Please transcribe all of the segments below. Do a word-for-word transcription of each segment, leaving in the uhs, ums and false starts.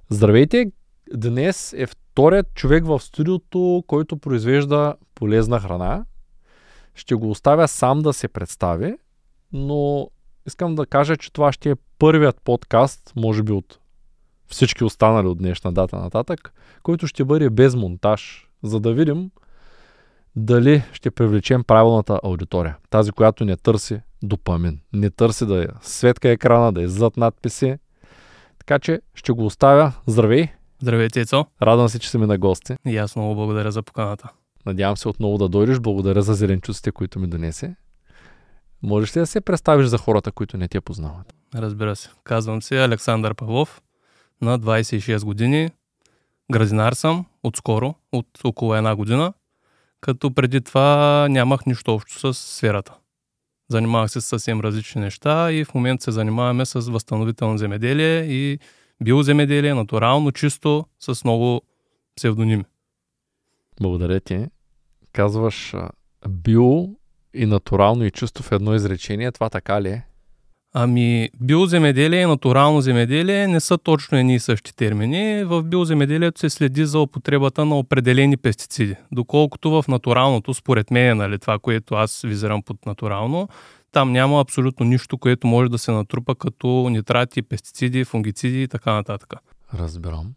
Здравейте! Днес е вторият човек в студиото, който произвежда полезна храна. Ще го оставя сам да се представи, но искам да кажа, че това ще е първият подкаст, може би от всички останали от днешна дата нататък, който ще бъде без монтаж, за да видим дали ще привлечем правилната аудитория. Тази, която не търси допамин. Не търси да е светка екрана, да е зад надписи. Така че ще го оставя. Здравей! Здравей, Цецо! Радвам се, че си ми на гости. И аз много благодаря за поканата. Надявам се отново да дойдеш. Благодаря за зеленчуците, които ми донесе. Можеш ли да се представиш за хората, които не те познават? Разбира се. Казвам се Александър Павлов, на двайсет и шест години. Градинар съм отскоро, от около една година, като преди това нямах нищо общо с сферата. Занимавах се с съвсем различни неща и в момента се занимаваме с възстановително земеделие и биоземеделие, натурално, чисто, с много псевдоними. Благодаря ти. Казваш био и натурално и чисто в едно изречение. Това така ли е? Ами, биоземеделие и натурално земеделие не са точно едни и същи термини. В биоземеделието се следи за употребата на определени пестициди. Доколкото в натуралното, според мен, нали, това, което аз визирам под натурално, там няма абсолютно нищо, което може да се натрупа като нитрати, пестициди, фунгициди и така нататък. Разбирам.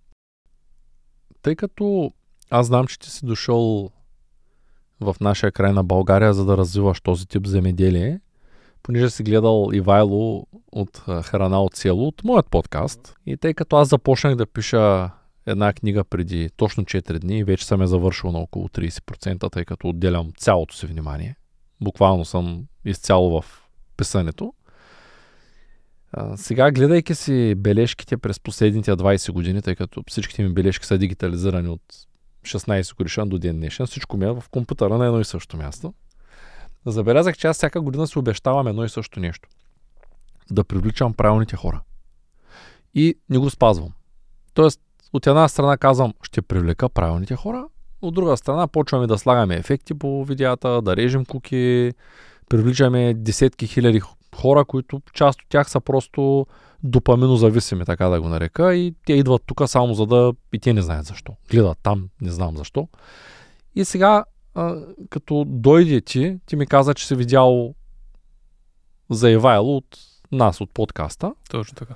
Тъй като аз знам, че ти си дошъл в нашия край на България, за да развиваш този тип земеделие, понеже си гледал Ивайло от Храна от село, от моят подкаст. И тъй като аз започнах да пиша една книга преди точно четири дни и вече съм я завършил на около трийсет процента, тъй като отделям цялото си внимание. Буквално съм изцяло в писането. А, сега, гледайки си бележките през последните двайсет години, тъй като всичките ми бележки са дигитализирани от шестнайсет годишен до ден днешен, всичко ми е в компютъра на едно и също място. Забелязах, че аз всяка година си обещавам едно и също нещо. Да привличам правилните хора. И не го спазвам. Тоест, от една страна казвам, ще привлека правилните хора, от друга страна почваме да слагаме ефекти по видеята, да режем куки, привличаме десетки хиляди хора, които част от тях са просто допаминозависими, така да го нарека, и те идват тук само за да... и те не знаят защо. Гледат там, не знам защо. И сега, а, като дойде ти, ти ми каза, че си видял за Ивайло от нас, от подкаста. Точно така.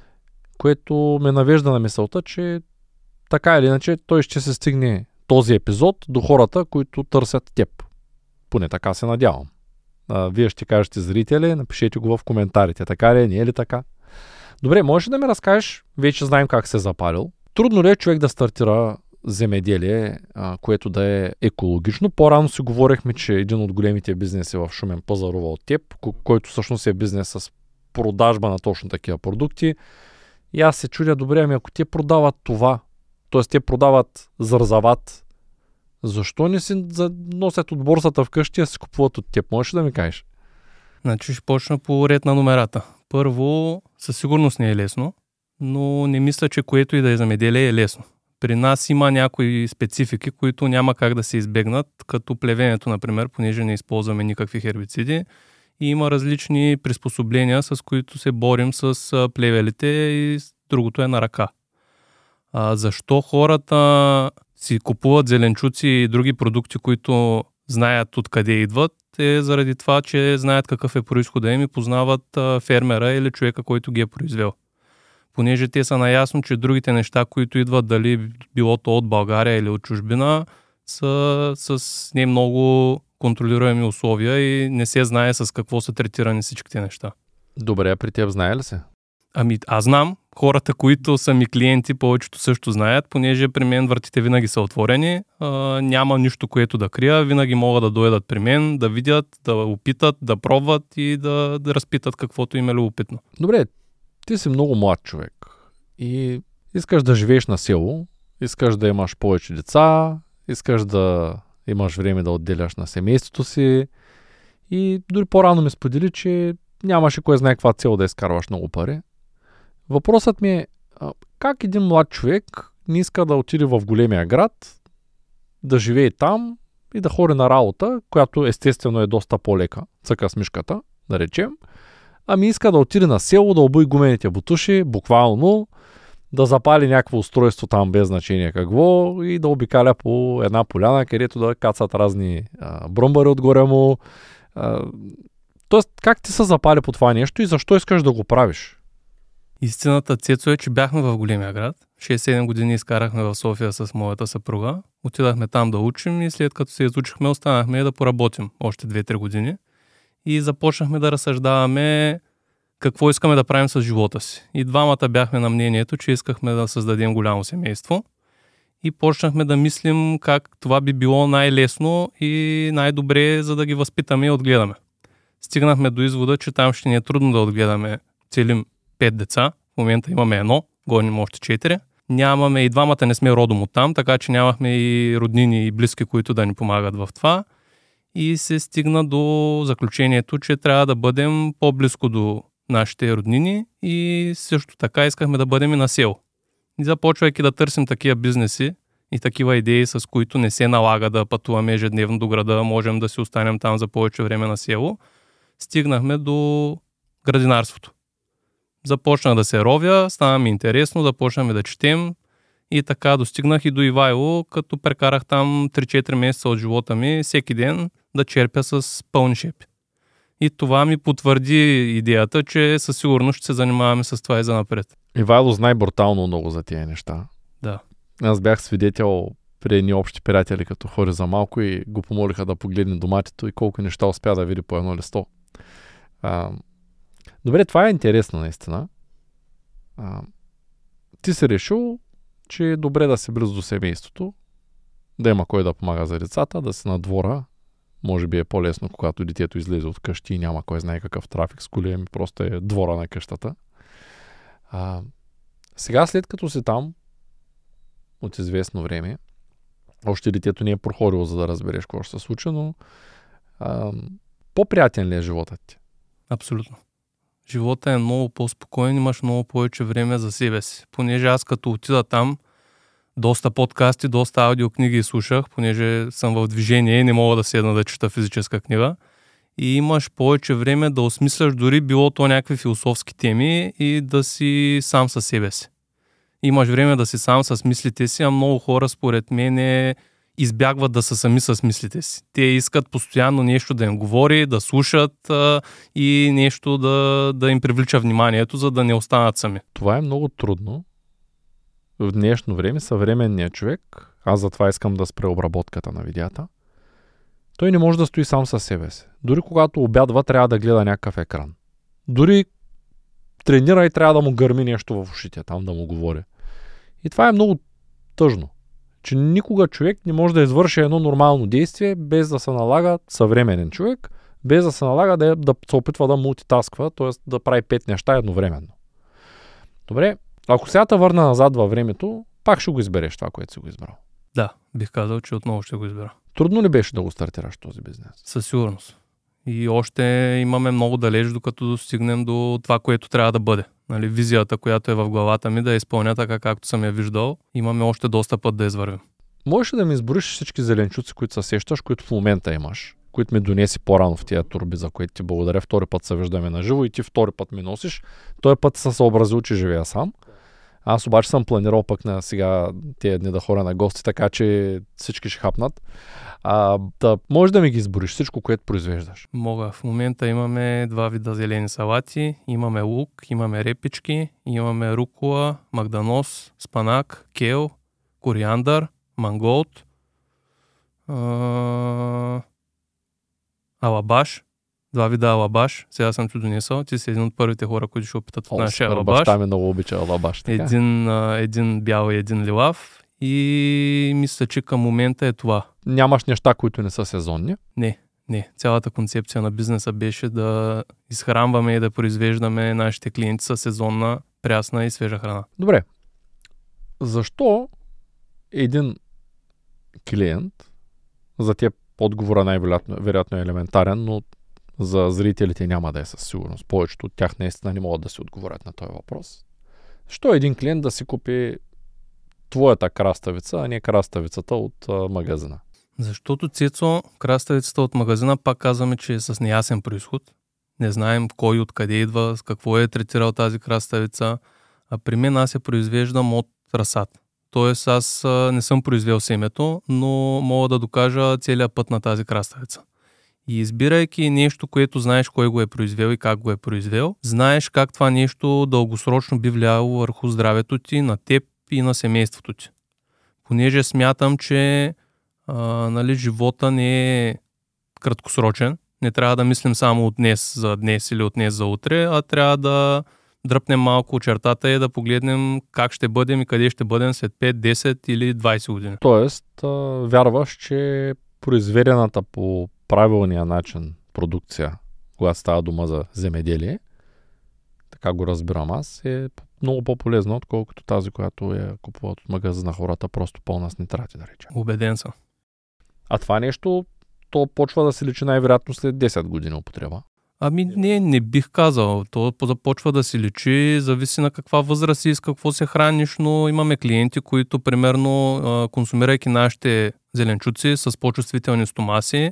Което ме навежда на мисълта, че така или иначе той ще се стигне този епизод до хората, които търсят теб. Поне така се надявам. А, вие ще кажете, зрители, напишете го в коментарите. Така ли е, не е ли така? Добре, можеш да ми разкажеш, вече знаем как се е запалил. Трудно ли е човек да стартира земеделие, а, което да е екологично? По-рано си говорихме, че един от големите бизнеси в Шумен пазарува от теб, който всъщност е бизнес с продажба на точно такива продукти. И аз се чудя, добре, ами ако те продават това, т.е. те продават зарзават, защо не си носят от борсата вкъщи, а си купуват от теб? Можеш да ми кажеш? Значи ще почна по ред на номерата. Първо, със сигурност не е лесно, но не мисля, че което и да е земеделие е лесно. При нас има някои специфики, които няма как да се избегнат, като плевенето, например, понеже не използваме никакви хербициди, и има различни приспособления, с които се борим с плевелите, и другото е на ръка. А, защо хората си купуват зеленчуци и други продукти, които знаят откъде идват, е заради това, че знаят какъв е произхода им и познават а, фермера или човека, който ги е произвел. Понеже те са наясно, че другите неща, които идват, дали било то от България или от чужбина, са с не много контролируеми условия и не се знае с какво са третирани всичките неща. Добре, а при теб знае ли се? Ами, аз знам. Хората, които са ми клиенти, повечето също знаят, понеже при мен вратите винаги са отворени. А, няма нищо, което да крия. Винаги могат да дойдат при мен, да видят, да опитат, да пробват и да, да разпитат каквото им е любопитно. Добре, ти си много млад човек и искаш да живееш на село, искаш да имаш повече деца, искаш да имаш време да отделяш на семейството си и дори по-рано ми сподели, че нямаше кой знае каква цел да изкарваш много пари. Въпросът ми е, как един млад човек не иска да отиде в големия град, да живее там и да ходи на работа, която естествено е доста по-лека, цъка с мишката, да речем, ами иска да отиде на село, да обуи гумените бутуши, буквално, да запали някакво устройство там без значение какво и да обикаля по една поляна, където да кацат разни а, бръмбари отгоре му. А, тоест, как ти се запали по това нещо и защо искаш да го правиш? Истината, Цецо, е, че бяхме в големия град. шест-седем години изкарахме в София с моята съпруга. Отидахме там да учим и след като се изучихме, останахме да поработим още две-три години. И започнахме да разсъждаваме какво искаме да правим с живота си. И двамата бяхме на мнението, че искахме да създадем голямо семейство. И почнахме да мислим как това би било най-лесно и най-добре, за да ги възпитаме и отгледаме. Стигнахме до извода, че там ще ни е трудно да отгледаме целим пет деца. В момента имаме едно, гоним още четири. Нямаме и двамата не сме родом от там, така че нямахме и роднини и близки, които да ни помагат в това. И се стигна до заключението, че трябва да бъдем по-близко до нашите роднини и също така искахме да бъдем и на село. И започвайки да търсим такива бизнеси и такива идеи, с които не се налага да пътуваме ежедневно до града, можем да си останем там за повече време на село, стигнахме до градинарството. Започнах да се ровя, стана ми интересно, започнахме да четем и така достигнах и до Ивайло, като прекарах там три-четири месеца от живота ми всеки ден да черпя с пълни шепи. И това ми потвърди идеята, че със сигурност ще се занимаваме с това и за напред. Ивайло знае брутално много за тия неща. Да. Аз бях свидетел при едни общи приятели, като хори за малко и го помолиха да погледне доматито и колко неща успя да види по едно листо. А, добре, това е интересно наистина. А, ти си решил, че е добре да си близо до семейството, да има кой да помага за децата, да си на двора. Може би е по-лесно, когато детето излезе от къщи и няма кой знае какъв трафик с коли, ми просто е двора на къщата. А, сега, след като си там от известно време, още детето не е проходило, за да разбереш какво ще се случи, но а, по-приятен ли е животът ти? Абсолютно. Животът е много по-спокоен, имаш много повече време за себе си. Понеже аз като отида там, доста подкасти, доста аудиокниги слушах, понеже съм в движение и не мога да седна да чета физическа книга. И имаш повече време да осмисляш дори било то някакви философски теми и да си сам със себе си. Имаш време да си сам с мислите си, а много хора според мен избягват да са сами с мислите си. Те искат постоянно нещо да им говори, да слушат а, и нещо да, да им привлича вниманието, за да не останат сами. Това е много трудно. В днешно време съвременният човек, аз затова искам да спре обработката на видеята, той не може да стои сам със себе си. Дори когато обядва, трябва да гледа някакъв екран. Дори тренира и трябва да му гърми нещо в ушите, там да му говори. И това е много тъжно, че никога човек не може да извърши едно нормално действие, без да се налага съвременен човек, без да се налага да, да се опитва да мултитасква, т.е. да прави пет неща едновременно. Добре, ако сега те върна назад във времето, пак ще го избереш това, което си го избрал. Да, бих казал, че отново ще го избера. Трудно ли беше да го стартираш този бизнес? Със сигурност. И още имаме много далеч, докато достигнем до това, което трябва да бъде. Нали, визията, която е в главата ми, да я изпълня така, както съм я виждал, имаме още доста път да извървим. Можеш ли да ми избориш всички зеленчуци, които се сещаш, които в момента имаш, които ми донеси по-рано в тия турби, за които ти благодаря. Втори път се виждаме на живо и ти втори път ми носиш. Той път се съобразил, че живея сам. Аз обаче съм планирал пък на сега тези дни да хора на гости, така че всички ще хапнат. А, да, може да ми ги избориш всичко, което произвеждаш. Мога. В момента имаме два вида зелени салати. Имаме лук, имаме репички, имаме рукола, магданос, спанак, кел, кориандър, манголд, а... алабаш. Два вида алабаш. Сега съм ти донесъл. Ти си един от първите хора, които ще опитат от нашия алабаш. Баща ми много обича алабаш. Един, а, един бял и един лилав. И мисля, че към момента е това. Нямаш неща, които не са сезонни? Не, не. Цялата концепция на бизнеса беше да изхранваме и да произвеждаме нашите клиенти със сезонна, прясна и свежа храна. Добре. Защо един клиент, за теб отговора най-вероятно вероятно е елементарен, но за зрителите няма да е със сигурност. Повечето от тях наистина не могат да си отговорят на този въпрос. Защо един клиент да си купи твоята краставица, а не краставицата от а, магазина? Защото, Цецо, краставицата от магазина, пак казваме, че е с неясен произход. Не знаем кой откъде идва, с какво е третирал тази краставица. А при мен аз я произвеждам от разсад. Тоест аз не съм произвел семето, но мога да докажа целият път на тази краставица. И избирайки нещо, което знаеш кой го е произвел и как го е произвел, знаеш как това нещо дългосрочно би влияло върху здравето ти, на теб и на семейството ти. Понеже смятам, че а, нали, живота не е краткосрочен, не трябва да мислим само от днес за днес или от днес за утре, а трябва да дръпнем малко чертата и да погледнем как ще бъдем и къде ще бъдем след пет, десет или двайсет години. Тоест, а, вярваш, че произведената по правилния начин продукция, когато става дума за земеделие, така го разбирам аз, е много по-полезна, отколкото тази, която я купуват от магазина хората, просто пълна с нитрати, да речем. Убеден съм. А това нещо, то почва да се личи най-вероятно след десет години употреба. Ами не, не бих казал. То започва да се личи, зависи на каква възраст си, с какво се храниш, но имаме клиенти, които примерно консумирайки нашите зеленчуци с по-чувствителни стомаси,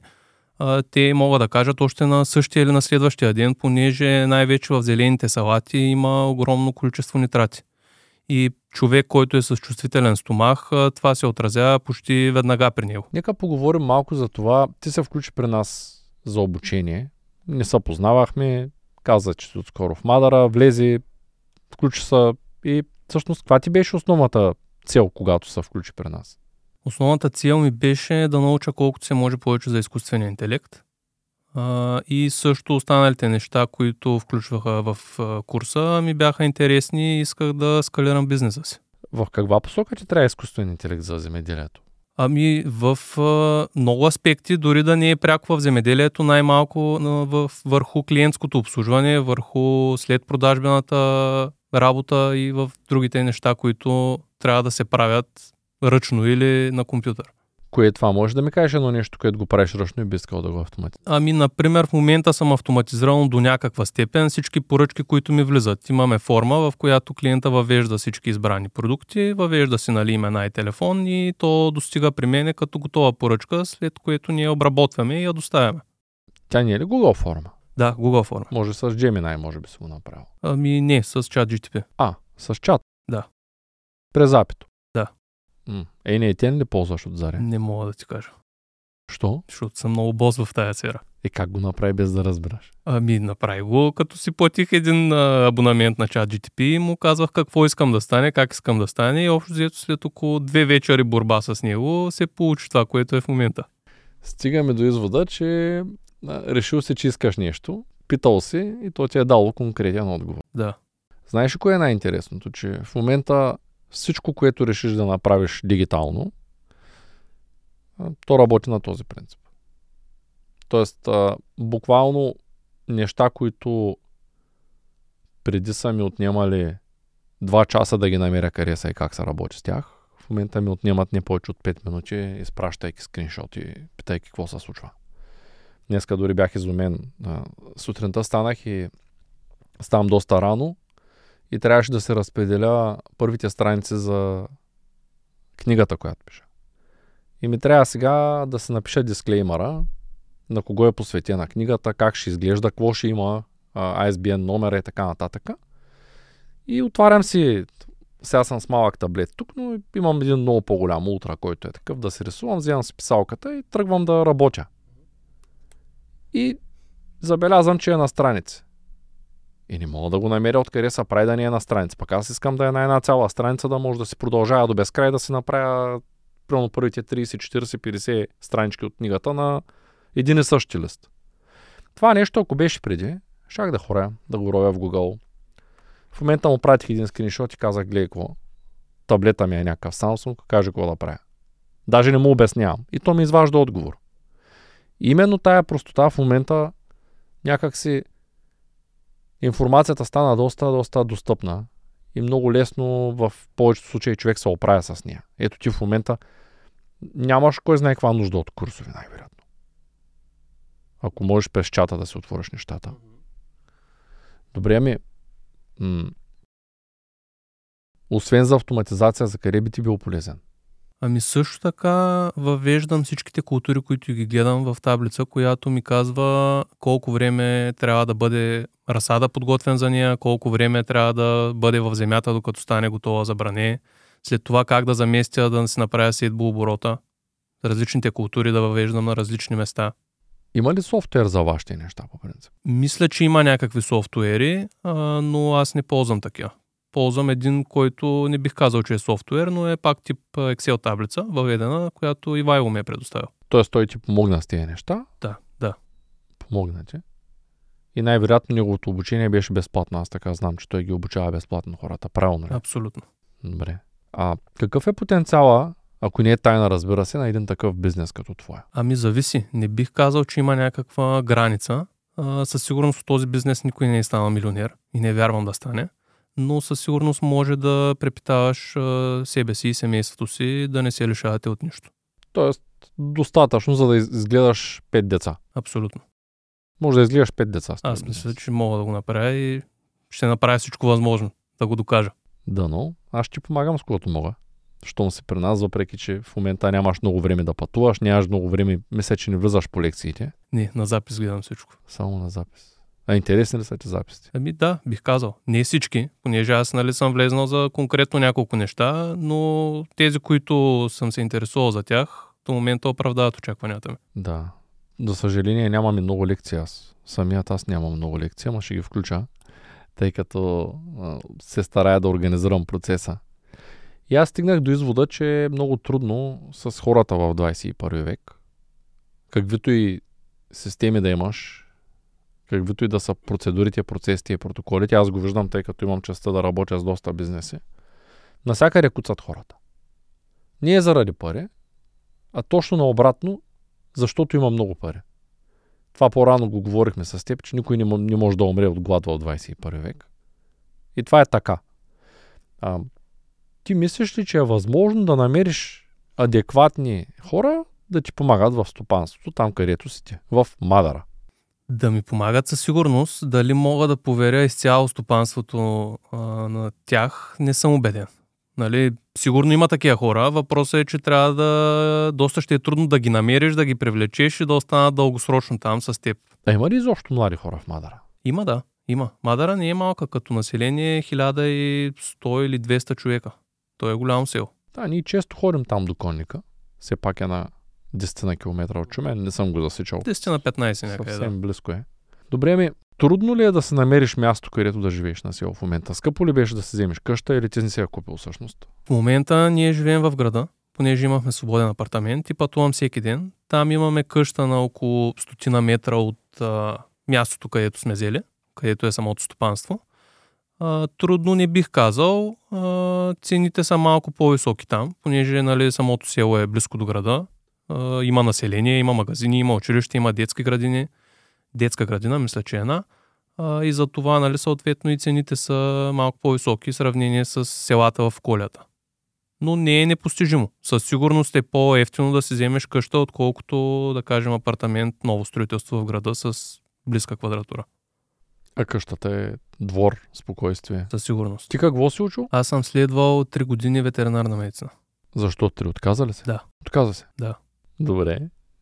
те могат да кажат още на същия или на следващия ден, понеже най-вече в зелените салати има огромно количество нитрати. И човек, който е с чувствителен стомах, това се отразява почти веднага при него. Нека поговорим малко за това. Ти се включи при нас за обучение. Не се познавахме, каза, че отскоро в Мадара, влезе, включи се и всъщност каква ти беше основната цел, когато се включи при нас? Основната цел ми беше да науча колкото се може повече за изкуствения интелект а, и също останалите неща, които включваха в а, курса, ми бяха интересни и исках да скалирам бизнеса си. В каква посока ти трябва изкуствен интелект за земеделието? Ами в а, много аспекти, дори да не е пряко в земеделието, най-малко а, в, върху клиентското обслужване, върху след продажбената работа и в другите неща, които трябва да се правят ръчно или на компютър. Кое е това? Може да ми кажеш едно нещо, което го правиш ръчно и би искал да го автоматизираш? Ами, например, в момента съм автоматизирал до някаква степен всички поръчки, които ми влизат. Имаме форма, в която клиента въвежда всички избрани продукти, въвежда си нали, имена и телефон и то достига при мене като готова поръчка, след което ние обработваме и я доставяме. Тя не е ли Google форма? Да, Google форма. Може с Gemini, може би си го направил. Ами не, с ChatGPT. А, с чат? Да. През запито? Да. М. Ей, не, тен ли ползваш от Заря? Не мога да ти кажа. Що? Защото съм много бос в тая сфера. И как го направи без да разбираш? Ами направи го, като си платих един а, абонамент на ChatGPT и му казвах какво искам да стане, как искам да стане и общо взето след около две вечери борба с него се получи това, което е в момента. Стигаме до извода, че а, решил си, че искаш нещо, питал си и то ти е дало конкретен отговор. Да. Знаеш ли кое е най-интересното? Че в момента всичко, което решиш да направиш дигитално, то работи на този принцип. Тоест, а, буквално неща, които преди са ми отнемали два часа да ги намеря къде са и как се работи с тях, в момента ми отнемат не повече от пет минути, изпращайки скриншоти, питайки какво се случва. Днеска дори бях изумен. А, сутринта станах и ставам доста рано и трябваше да се разпределя първите страници за книгата, която пиша. И ми трябва сега да се напиша дисклеймъра, на кого е посветена книгата, как ще изглежда, какво ще има, ай ес би ен номера и така нататък. И отварям си, сега съм с малък таблет тук, но имам един много по-голям ултра, който е такъв, да се рисувам, вземам си писалката и тръгвам да работя. И забелязвам, че е на страница. И не мога да го намеря откъде се прави да не е на страница. Пък аз искам да е на една цяла страница, да може да си продължава до безкрай, да си направя примерно първите трийсет, четирийсет, петдесет странички от книгата на един и същи лист. Това нещо, ако беше преди, щях да хоря, да го ровя в Google. В момента му пратих един скриншот и казах, гледай какво, таблета ми е някакъв Samsung, каже какво да правя. Даже не му обяснявам. И то ми изважда отговор. И именно тая простота в момента някакси информацията стана доста, доста достъпна и много лесно в повечето случаи човек се оправя с нея. Ето ти в момента нямаш кой знае каква нужда от курсове, най-вероятно. Ако можеш през чата да си отвориш нещата. Добре, ами м- освен за автоматизация, за къде би ти бил полезен? Ами също така въвеждам всичките култури, които ги гледам в таблица, която ми казва колко време трябва да бъде разсада подготвен за нея, колко време трябва да бъде в земята, докато стане готова за бране. След това как да заместя, да си направя сеитбо оборота. Различните култури да въвеждам на различни места. Има ли софтуер за вашите неща, по принцип? Мисля, че има някакви софтуери, а, но аз не ползвам такива. Ползвам един, който не бих казал, че е софтуер, но е пак тип Excel таблица, въведена, която Ивайло ми е предоставил. Тоест той ти помогна с тези неща? Да, да. Помогна ти. И най-вероятно неговото обучение беше безплатно. Аз така знам, че той ги обучава безплатно хората. Правилно ли? Абсолютно. Добре. А какъв е потенциала, ако не е тайна, разбира се, на един такъв бизнес като твоя? Ами зависи. Не бих казал, че има някаква граница. А, със сигурност от този бизнес никой не е станал милионер и не вярвам да стане. Но със сигурност може да препитаваш а, себе си и семейството си, да не се лишавате от нищо. Тоест, достатъчно, за да изгледаш пет деца. Абсолютно. Може да изгледаш пет деца. Аз мисля, че мога да го направя и ще направя всичко възможно да го докажа. Да, но аз ще ти помагам с което мога. Щом си при нас, въпреки че в момента нямаш много време да пътуваш, нямаш много време, мисля, че не влизаш по лекциите. Не, на запис гледам всичко. Само на запис. А интересни ли са ти записите? Ами да, бих казал. Не всички, понеже аз нали съм влезнал за конкретно няколко неща, но тези, които съм се интересувал за тях, до момента оправдават очакванията ми. Да. За съжаление нямам и много лекции аз. Самият аз нямам много лекции, ама ще ги включа, тъй като а, се старая да организирам процеса. И аз стигнах до извода, че е много трудно с хората в двадесет и първи век, каквито и системи да имаш, каквито и да са процедурите, процесите и протоколите, аз го виждам, тъй като имам честта да работя с доста бизнеси, насякъде куцат хората. Не е заради пари, а точно наобратно, защото има много пари. Това по-рано го говорихме с теб, че никой не, не може да умре от глад в двадесет и първи век. И това е така. А, ти мислиш ли, че е възможно да намериш адекватни хора да ти помагат в стопанството, там където си ти, в Мадара? Да ми помагат със сигурност. Дали мога да поверя изцяло стопанството а, на тях, не съм убеден. Нали, сигурно има такива хора. Въпросът е, че трябва да... Доста ще е трудно да ги намериш, да ги привлечеш и да останат дългосрочно там с теб. А има ли изобщо млади хора в Мадара? Има, да. Има. Мадара не е малка, като население хиляда и сто или двеста човека. То е голямо село. Да, ние често ходим там до Конника. Все пак е на десет на километра от Шумен. Не съм го засичал. десет на петнадесет някъде. Съвсем Да. близко е. Добре ми, трудно ли е да се намериш място, където да живееш на село в момента? Скъпо ли беше да си вземеш къща или ти не си я купил всъщност? В момента ние живеем в града, понеже имахме свободен апартамент и пътувам всеки ден. Там имаме къща на около стотина метра от а, мястото, където сме взели, където е самото стопанство. А, трудно не бих казал. А, цените са малко по-високи там, понеже нали, самото село е близко до града. А, има население, има магазини, има училище, има детски градини. Детска градина, мисля, че е една. А, и за това, нали, съответно и цените са малко по-високи в сравнение с селата в колята. Но не е непостижимо. Със сигурност е по-ефтино да си вземеш къща, отколкото, да кажем, апартамент, ново строителство в града с близка квадратура. А къщата е двор, спокойствие. Със сигурност. Ти какво си учил? Аз съм следвал три години ветеринарна медицина. Защо три? Отказа ли се? Да. Отказа се? Да. Добре.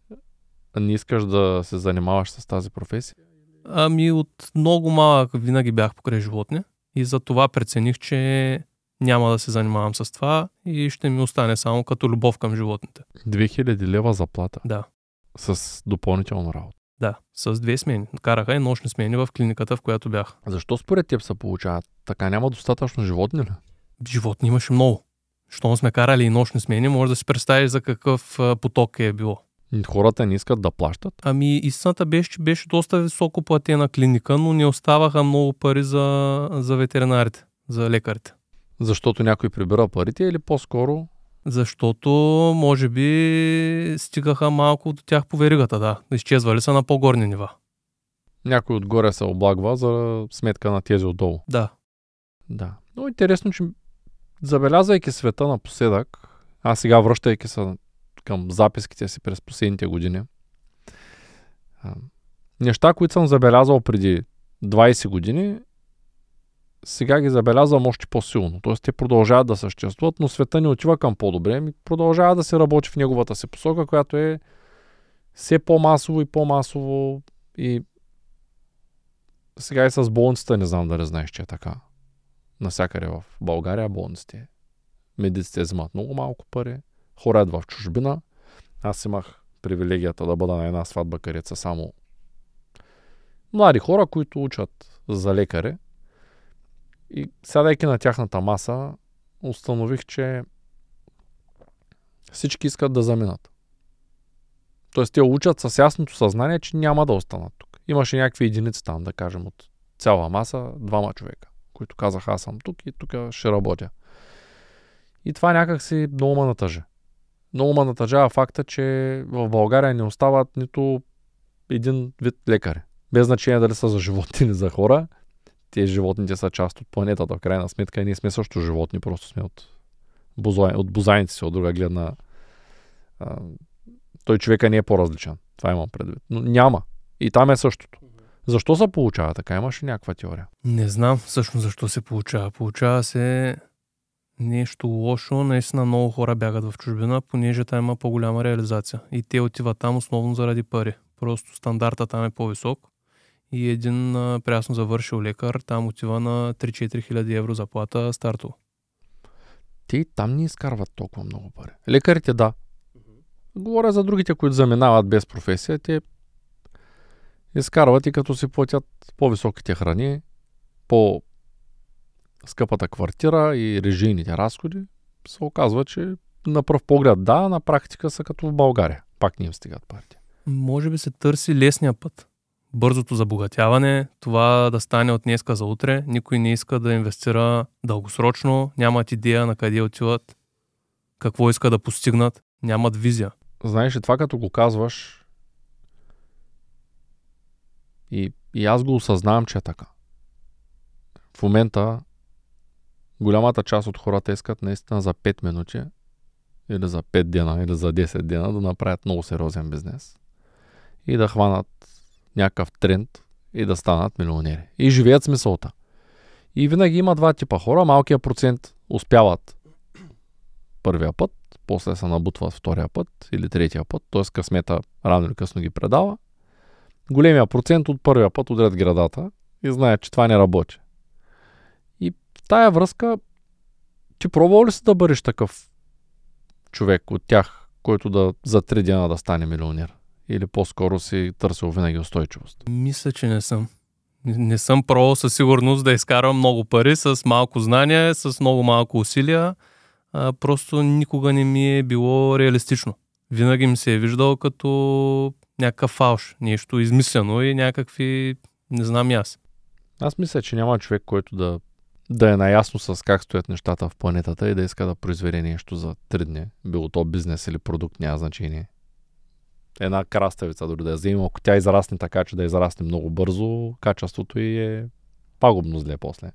А не искаш да се занимаваш с тази професия? Ами от много малък винаги бях покрай животни и за това прецених, че няма да се занимавам с това и ще ми остане само като любов към животните. две хиляди лева заплата? Да. С допълнително работа? Да, с две смени. Караха и нощни смени в клиниката, в която бях. Защо според теб се получават? Така няма достатъчно животни ли? Животни имаше много. Щом сме карали и нощни смени, може да си представиш за какъв поток е било. Хората не искат да плащат? Ами истината беше, че беше доста високо платена клиника, но не оставаха много пари за, за ветеринарите, за лекарите. Защото някой прибира парите или по-скоро? Защото, може би, стигаха малко до тях по веригата, да. Изчезвали са на по-горни нива. Някой отгоре се облагва за сметка на тези отдолу. Да. Да. Но интересно, че забелязвайки света напоследък, аз сега връщайки се към записките си през последните години, неща, които съм забелязал преди двадесет години, сега ги забелязвам още по-силно. Тоест те продължават да съществуват, но света не отива към по-добре, ми продължава да се работи в неговата си посока, която е все по-масово и по-масово и Сега и с болницата не знам дали знаеш, че е така. Насякъде в България болниците. Медиците взимат много малко пари. Хорят в чужбина. Аз имах привилегията да бъда на една сватба, където са само млади хора, които учат за лекари. И сядайки на тяхната маса, установих, че всички искат да заминат. Тоест те учат с ясното съзнание, че няма да останат тук. Имаше някакви единици там, да кажем, от цяла маса, двама човека, които казаха, аз съм тук и тук ще работя. И това някак си много ме натъжи. Много ме натъжава факта, че в България не остават нито един вид лекари. Без значение дали са за животни или за хора. Тези животните са част от планетата, в крайна сметка. И ние сме също животни, просто сме от, бозай, от бозайници си, от друга гледна. А, той човека не е по-различен. Това имам предвид. Но няма. И там е същото. Защо се получава така? Имаш ли някаква теория? Не знам всъщност защо се получава. Получава се нещо лошо. Наистина много хора бягат в чужбина, понеже там има по-голяма реализация. И те отиват там основно заради пари. Просто стандарта там е по-висок. И един а, прясно завършил лекар там отива на три-четири хиляди евро заплата стартово. Те там не изкарват толкова много пари. Лекарите да. Говоря за другите, които заминават без професия. Те изкарват и като си платят по-високите храни, по-скъпата квартира и режийните разходи, се оказва, че на пръв поглед да, на практика са като в България. Пак не им стигат парите. Може би се търси лесния път. Бързото забогатяване, това да стане от днеска за утре. Никой не иска да инвестира дългосрочно, нямат идея на къде отиват, какво иска да постигнат, нямат визия. Знаеш ли, това като го казваш и, и аз го осъзнавам, че е така. В момента голямата част от хората искат наистина за пет минути или за пет дена или за десет дена да направят много сериозен бизнес и да хванат някакъв тренд и да станат милионери. И живеят с мисълта. И винаги има два типа хора. Малкия процент успяват първия път, после се набутват втория път или третия път, т.е. късмета рано или късно ги предава. Големия процент от първия път удрят градата и знаят, че това не работи. И в тая връзка ти пробвал ли си да бъдеш такъв човек от тях, който да за три дена да стане милионер? Или по-скоро си търсил винаги устойчивост? Мисля, че не съм. Не съм пробвал със сигурност да изкарвам много пари с малко знание, с много малко усилия. А, просто никога не ми е било реалистично. Винаги ми се е виждал като някакъв фалш, нещо измислено и някакви, не знам и аз. Аз мисля, че няма човек, който да, да е наясно с как стоят нещата в планетата и да иска да произведе нещо за три дни. Било то бизнес или продукт, няма значение. Една краставица, дори да я вземем, ако тя израсне така, че да израсне много бързо, качеството й е пагубно зле после.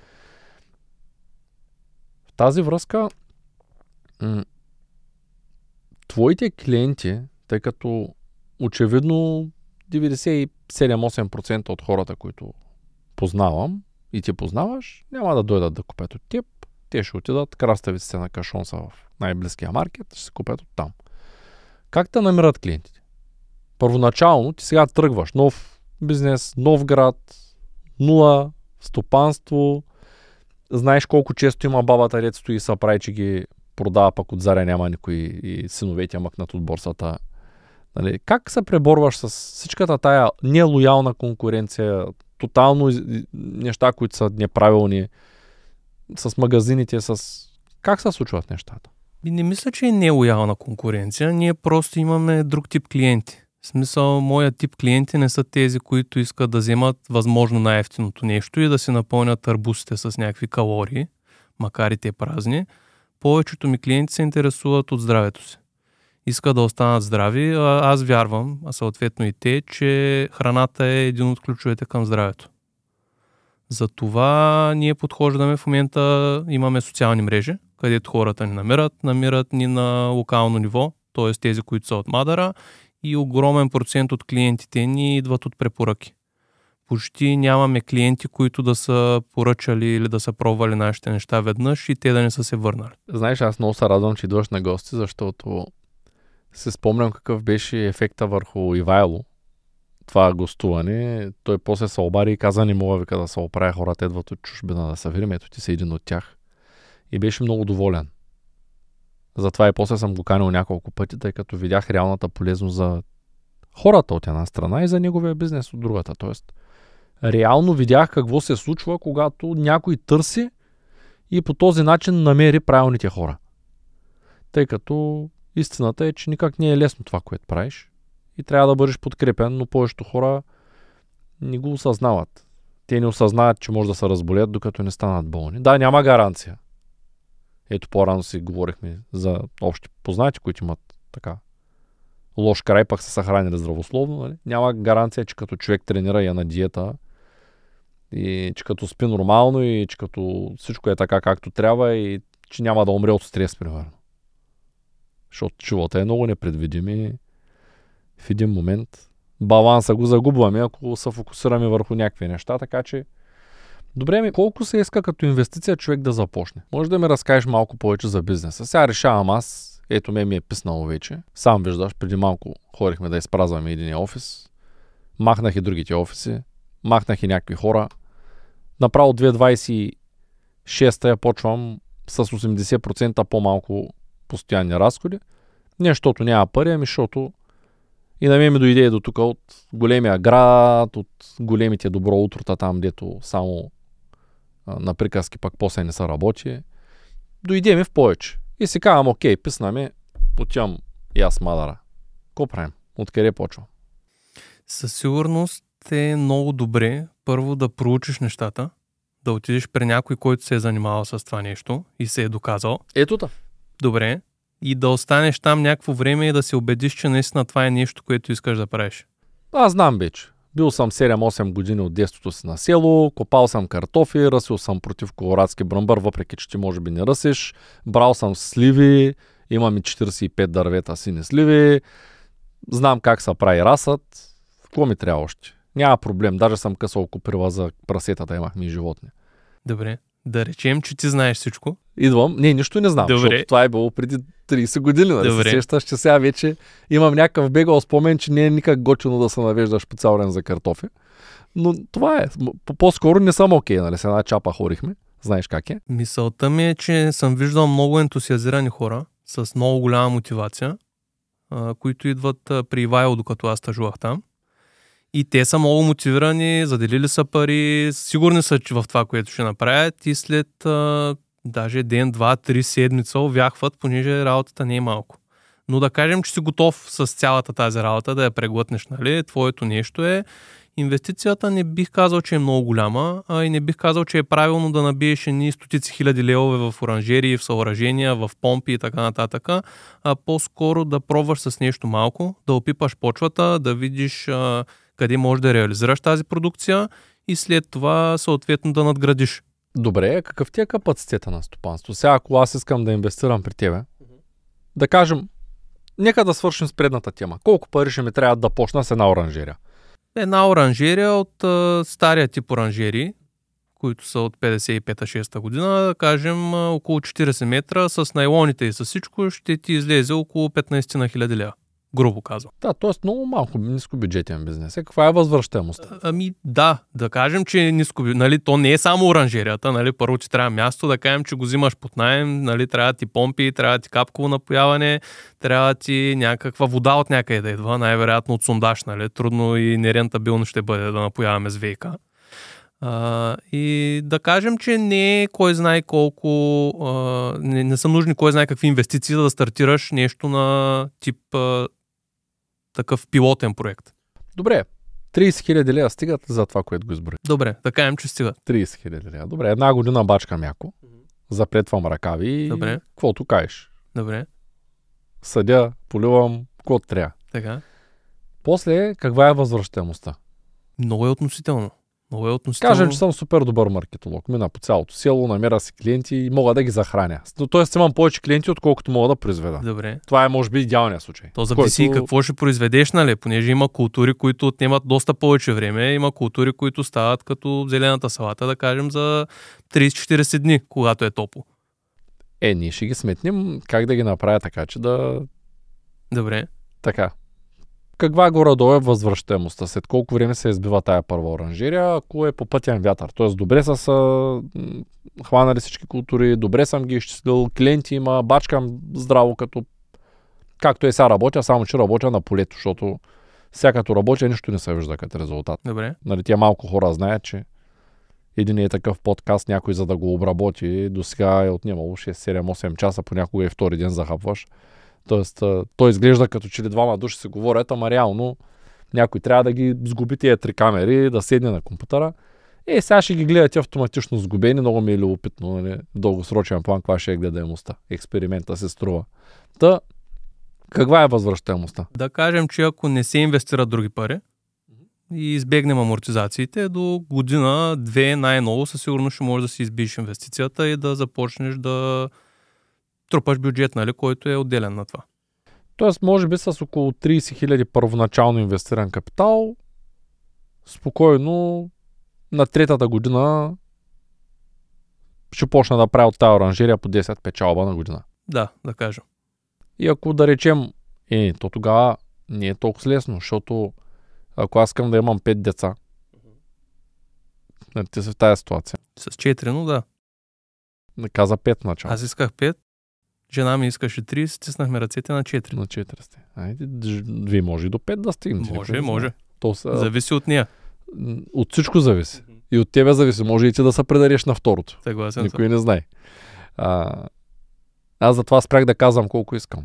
В тази връзка м- твоите клиенти, тъй като очевидно деветдесет и седем до осем процента от хората, които познавам и ти познаваш, няма да дойдат да купят от теб. Те ще отидат, краставиците на кашон са в най-близкия маркет, ще се купят от там. Как те намират клиентите? Първоначално ти сега тръгваш нов бизнес, нов град, нула, стопанство, знаеш колко често има бабата, дето стои и се прави, че ги продава, пък от заря няма никой и синовете мъкнат от борсата. Нали? Как се преборваш с всичката тая нелоялна конкуренция, тотално неща, които са неправилни, с магазините, с... Как се случват нещата? И не мисля, че е нелоялна конкуренция. Ние просто имаме друг тип клиенти. В смисъл, моят тип клиенти не са тези, които искат да вземат възможно най-евтиното нещо и да си напълнят търбусите с някакви калории, макар и те празни. Повечето ми клиенти се интересуват от здравето си. Искат да останат здрави, а аз вярвам, а съответно и те, че храната е един от ключовете към здравето. Затова ние подхождаме в момента, имаме социални мрежи, където хората ни намират, намират ни на локално ниво, т.е. тези, които са от Мадара, и огромен процент от клиентите ни идват от препоръки. Почти нямаме клиенти, които да са поръчали или да са пробвали нашите неща веднъж и те да не са се върнали. Знаеш, аз много се радвам, че идваш на гости, защото се спомням какъв беше ефекта върху Ивайло. това гостуване, той после се обади и каза, не мога вика да се оправя, хората идват от чужбина да се видим, ето ти си един от тях. И беше много доволен. Затова и после съм го канил няколко пъти, тъй като видях реалната полезност за хората от една страна и за неговия бизнес от другата. Тоест, реално видях какво се случва, когато някой търси и по този начин намери правилните хора. Тъй като истината е, че никак не е лесно това, което правиш и трябва да бъдеш подкрепен, но повечето хора не го осъзнават. Те не осъзнават, че може да се разболят, докато не станат болни. Да, няма гаранция. Ето по-рано си говорихме за общи познати, които имат така лош край, пак са съхранили здравословно. Нали? Няма гаранция, че като човек тренира и е на диета и че като спи нормално и че като всичко е така както трябва и че няма да умре от стрес, примерно. Защото живота е много непредвидим и в един момент баланса го загубваме, ако се фокусираме върху някакви неща, така че добре ми, колко се иска като инвестиция човек да започне? Може да ми разкажеш малко повече за бизнеса. Сега решавам аз, ето ме ми е писнало вече. Сам виждаш, преди малко ходихме да изпразваме един офис. Махнах и другите офиси. Махнах и някакви хора. Направо две хиляди двадесет и шеста я почвам с осемдесет процента по-малко постоянни разходи. Не защото няма пари, ами защото и на мен ми дойде до тук от големия град, от големите добро утрота там, дето само а, на приказки пак после не се работи. Дойде ми в повече. И си казвам, окей, писна ми, отивам и аз мадара. Ко правим? Откъде почвам? Със сигурност е много добре първо да проучиш нещата, да отидеш при някой, който се е занимавал с това нещо и се е доказал. Ето та. Добре. И да останеш там някакво време и да се убедиш, че наистина това е нещо, което искаш да правиш. Аз знам вече. Бил съм седем-осем години от детството си на село, копал съм картофи, ръсил съм против колорадски бръмбър, въпреки че ти може би не ръсиш. Брал съм сливи, имам и четиридесет и пет дървета сини сливи. Знам как се прави расът. Какво ми трябва още? Няма проблем. Даже съм късал куприва за прасетата, имахме и животни. Добре. Да речем, че ти знаеш всичко. Идвам. Не, нищо не знам, Добре. защото това е било преди тридесет години. Нали? Добре. Се сещаш, че сега вече имам някакъв бегал спомен, че не е никак готино да се навеждаш по цял ден за картофи. Но това е. По-скоро не съм окей, нали? С една чапа хорихме. Знаеш как е? Мисълта ми е, че съм виждал много ентусиазирани хора с много голяма мотивация, а, които идват а, при Ивайло, докато аз стажувах там. И те са много мотивирани, заделили са пари, сигурни са че в това, което ще направят и след а, даже ден, два, три седмица увяхват, понеже работата не е малко. Но да кажем, че си готов с цялата тази работа да я преглътнеш, нали? Твоето нещо е. Инвестицията не бих казал, че е много голяма, а и не бих казал, че е правилно да набиеш едни стотици хиляди левове в оранжерии, в съоръжения, в помпи и така нататък, а по-скоро да пробваш с нещо малко, да опипаш почвата, да видиш а, къде можеш да реализираш тази продукция и след това съответно да надградиш. Добре, какъв ти е капацитета на стопанство? Сега, ако аз искам да инвестирам при тебе, mm-hmm. да кажем, нека да свършим с предната тема. Колко пари ще ми трябва да почна с една оранжерия? Една оранжерия от а, стария тип оранжерии, които са от петдесет и пета-шеста година, да кажем а, около четиридесет метра, с найлоните и с всичко, ще ти излезе около петнайсет на хиляди лева. Грубо казвам. Да, т.е. много малко нискобюджетен бизнес. Е, каква е възвръщаемостта? А, ами да, да кажем, че е ниско, нали, то не е само оранжерията, нали, първо ти трябва място, да кажем, че го взимаш под наем, нали, трябва ти помпи, трябва ти капково напояване, трябва ти някаква вода от някъде да идва, най-вероятно от сондаж, нали, трудно и нерентабилно ще бъде да напояваме с ВИК. Uh, и да кажем, че не е кой знае колко, uh, не, не са нужни кой знае какви инвестиции, за да стартираш нещо на тип uh, такъв пилотен проект. Добре, трийсет хиляди лева стигат за това, което го изброи. Добре, да кажем, че стигат. трийсет хиляди лева. Добре, една година бачка мяко, запретвам ръкави и Добре. каквото кажеш. Добре. Съдя, поливам, каквото трябва. Така. После, каква е възвръщаемостта? Много е относително. Много е относително. Кажем, че съм супер добър маркетолог. Мина по цялото село, намеря си клиенти и мога да ги захраня. Тоест имам повече клиенти, отколкото мога да произведа. Добре. Това е може би идеалният случай. То зависи който... какво ще произведеш, нали? Понеже има култури, които отнемат доста повече време. Има култури, които стават като зелената салата, да кажем, за трийсет-четирийсет дни, когато е топло. Е, ние ще ги сметнем как да ги направя така, че да... Добре. Така. каква горе-долу е възвръщаемостта? След колко време се избива тая първа оранжерия, ако е по пътен вятър? Тоест, добре са са хванали всички култури, добре съм ги изчислил, клиенти има, бачкам здраво, като както е сега работя, само че работя на полето, защото сега като работя нищо не се вижда като резултат. Добре. Нали, тия малко хора знаят, че един е такъв подкаст, някой за да го обработи, до сега е отнемало шест седем осем часа, понякога и втори ден захапваш. Тоест, той изглежда като че ли двама души се говорят, ама реално някой трябва да ги сгуби тия три камери, да седне на компютъра. Е, сега ще ги гледате автоматично сгубени, много ми е любопитно, нали, в дългосрочен план, каква ще е гледаемостта. Експеримента се струва. Та, каква е възвръщаемостта? Да кажем, че ако не се инвестират други пари и избегнем амортизациите, до година, две най-ново със сигурност ще можеш да си избиеш инвестицията и да започнеш да трупаш бюджет, нали, който е отделен на това. Тоест, може би с около трийсет хиляди първоначално инвестиран капитал, спокойно на третата година ще почна да правя от тази оранжерия по десет печалба на година. Да, да кажем. И ако да речем, е, то тогава не е толкова лесно, защото ако аз искам да имам пет деца, ти си в тази ситуация. С четири, но да. Не каза пет начало. Аз исках пет, жена ми искаше три, стиснахме ръцете на четири. На четири сте. Айде, вие може и до пет да стигнете. Може, може. То са... Зависи от нея. От всичко зависи. И от тебе зависи. Може и ти да се предареш на второто. Съгласен Никой съм. не знае. А, аз затова спрях да казвам колко искам.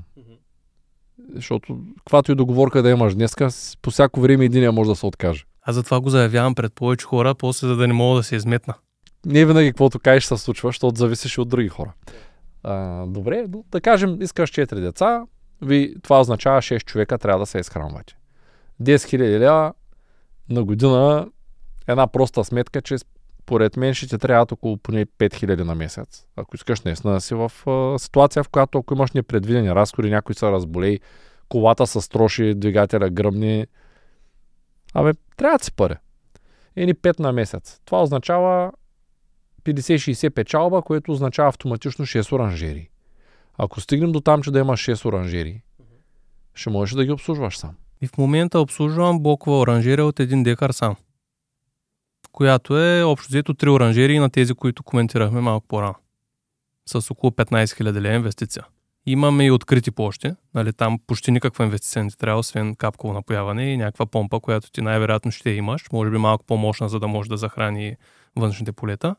Защото, каквато и договорка да имаш днеска, по всяко време единия може да се откаже. Аз затова го заявявам пред повече хора, после за да не мога да се изметна. Не винаги каквото кажеш се случва, защото зависиш от други хора. А, добре, да кажем, искаш четири деца, ви, това означава шест човека трябва да се изхранвате. десет хиляди лева на година, една проста сметка, че поред мен ще ти трябват около поне пет хиляди на месец. Ако искаш наистина да си в а, ситуация, в която ако имаш непредвидени разходи, някой се разболей, колата се строши, двигателя гръмни, абе, трябва да си пари. Ени пет на месец. Това означава петдесет шейсет печалба, което означава автоматично шест оранжерии. Ако стигнем до там, че да имаш шест оранжерии, ще можеш да ги обслужваш сам. И в момента обслужвам блокова оранжерия от един декар сам, която е общо взето три оранжерии на тези, които коментирахме малко по-рано. С около петнайсет хиляди лева инвестиция. Имаме и открити площи, нали, там почти никаква инвестиция не ти трябва, освен капково напояване и някаква помпа, която ти най-вероятно ще имаш, може би малко по-мощна, за да може да захрани външните полета.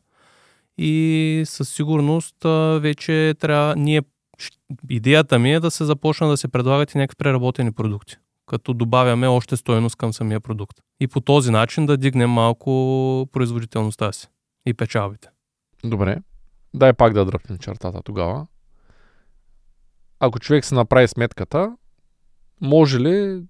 И със сигурност вече трябва, ние, идеята ми е да се започна да се предлагат и някакви преработени продукти, като добавяме още стойност към самия продукт. И по този начин да дигнем малко производителността си и печалбите. Добре, дай пак да дръпнем чертата тогава. Ако човек се направи сметката, може ли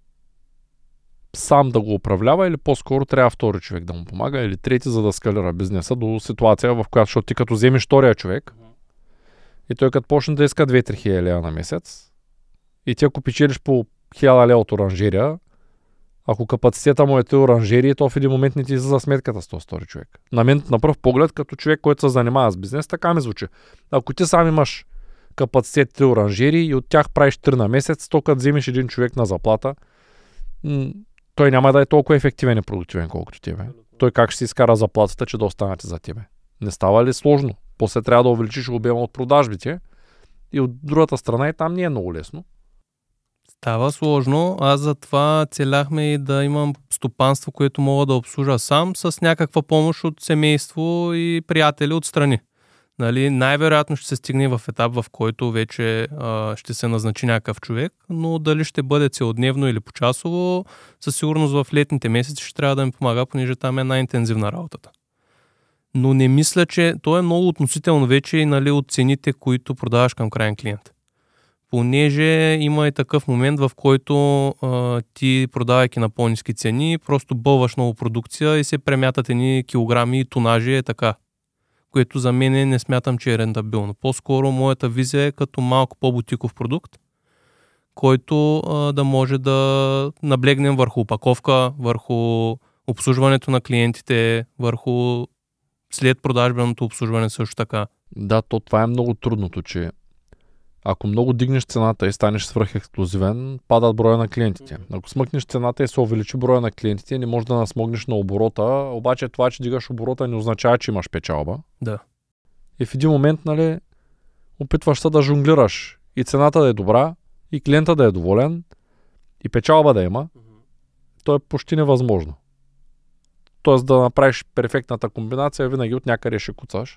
сам да го управлява или по-скоро трябва втори човек да му помага или трети, за да скалира бизнеса до ситуация, в която, защото ти като вземеш втория човек и той като почне да иска две-три хиляди лева на месец и ти ако печелиш по хиляда лева от оранжерия, ако капацитета му е те оранжерии, то в един момент не ти за сметката с този втори човек. На мен на пръв поглед, като човек, който се занимава с бизнес, така ми звучи. Ако ти сам имаш капацитет три оранжерии и от тях правиш три на месец, то като вземеш един човек на заплата, м- той няма да е толкова ефективен и продуктивен, колкото тебе. Той как ще си изкара заплатата, че да останете за тебе? Не става ли сложно? После трябва да увеличиш обема от продажбите и от другата страна и там не е много лесно. Става сложно. Аз затова целяхме и да имам стопанство, което мога да обслужа сам с някаква помощ от семейство и приятели отстрани. Нали, най-вероятно ще се стигне в етап, в който вече а, ще се назначи някакъв човек, но дали ще бъде целодневно или почасово, със сигурност в летните месеци ще трябва да ми помага, понеже там е най-интензивна работата. Но не мисля, че то е много относително вече и нали, от цените, които продаваш към крайен клиент. Понеже има и такъв момент, в който а, ти продавайки на по-ниски цени, просто бълваш много продукция и се премятат едни килограми и тонажи е така. Което за мен не смятам, че е рентабилно. По-скоро моята визия е като малко по-бутиков продукт, който а, да може да наблегнем върху опаковка, върху обслужването на клиентите, върху след продажбеното обслужване също така. Да, то това е много трудното, че Ако много дигнеш цената и станеш свръхексклузивен, падат броя на клиентите. Ако смъкнеш цената и се увеличи броя на клиентите, не можеш да насмогнеш на оборота, обаче това, че дигаш оборота, не означава, че имаш печалба. Да. И в един момент, нали, опитваш се да жонглираш и цената да е добра, и клиента да е доволен, и печалба да има. То е почти невъзможно. Тоест да направиш перфектната комбинация, винаги от някъде ще куцаш.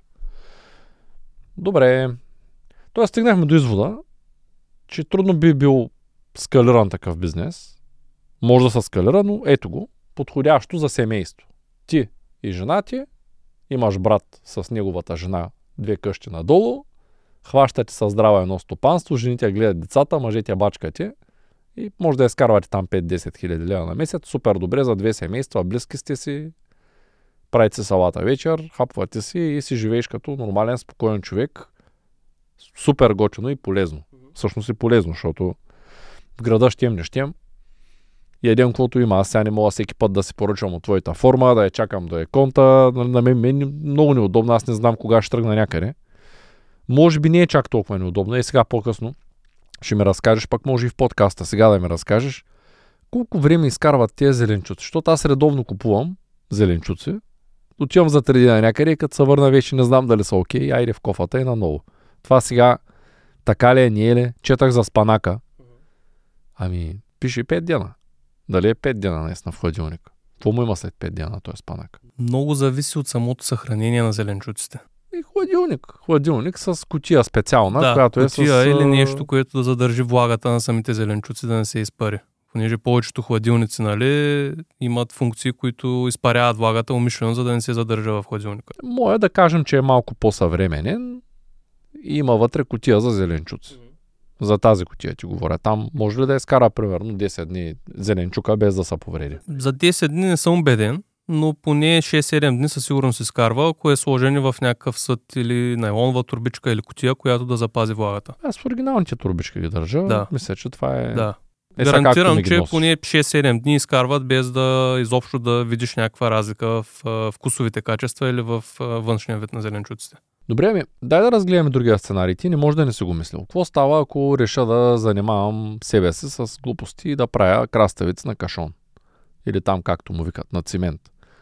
Добре. Тоест стигнахме до извода, че трудно би бил скалиран такъв бизнес. Може да се скалира, но ето го, подходящо за семейство. Ти и жена ти, имаш брат с неговата жена, две къщи надолу, хващате със здраво едно стопанство, жените гледат децата, мъжете бачкате и може да изкарвате там пет-десет хиляди лева на месец. Супер добре за две семейства, близки сте си, правите си салата вечер, хапвате си и си живееш като нормален, спокоен човек. Супер готино и полезно. Всъщност и полезно, защото в града щем не щем. И един каквото има. Аз сега не мога всеки път да си поръчам от твоята форма, да я чакам да е конта. На мен, мен много неудобно. Аз не знам кога ще тръгна някъде. Може би не е чак толкова неудобно. И сега по-късно ще ми разкажеш, пък може и в подкаста сега да ми разкажеш колко време изкарват тези зеленчуци. Защото аз редовно купувам зеленчуци. Отивам за три дена някъде и като се върна вече не знам дали са окей. Айде в кофата и наново. Това сега така ли е, не е ли? Четах за спанака. Ами, пише пет дена. Дали е пет дена наистина в хладилника? Какво му има след пет дена, този спанак? Много зависи от самото съхранение на зеленчуците. И хладилник. Хладилник с кутия специална, да, която е кутия с... или нещо, което да задържи влагата на самите зеленчуци да не се изпари. Понеже повечето хладилници, нали, имат функции, които изпаряват влагата умишлено, за да не се задържа в хладилника. Може да кажем, че е малко по-съвременен и има вътре кутия за зеленчуци. За тази кутия ти говоря. Там може ли да изкара примерно десет дни зеленчука без да се повреди? За десет дни не съм убеден, но поне шест-седем дни със сигурност се изкарва, ако е сложен в някакъв съд или найлонова турбичка или кутия, която да запази влагата. Аз в оригиналните турбички ги държа. Да. Мисля, че това е... Да. Е, гарантирам, че поне шест-седем дни изкарват без да изобщо да видиш някаква разлика в вкусовите качества или в външния вид на зеленчуците. Добре, ми, дай да разгледаме другия сценарий. Ти не може да не си го мислил. Какво става, ако реша да занимавам себе си с глупости и да правя краставици на кашон? Или там, както му викат, на цимент.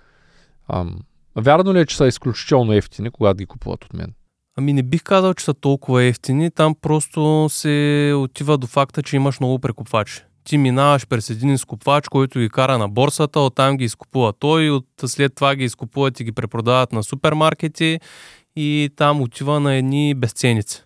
Ам, вярно ли е, че са изключително ефтини, когато ги купуват от мен? Ами не бих казал, че са толкова ефтини. Там просто се отива до факта, че имаш много прекупвачи. Ти минаваш през един изкупвач, който ги кара на борсата, оттам ги изкупува той, от след това ги изкупуват и ги препродават на супермаркети и там отива на едни безценици.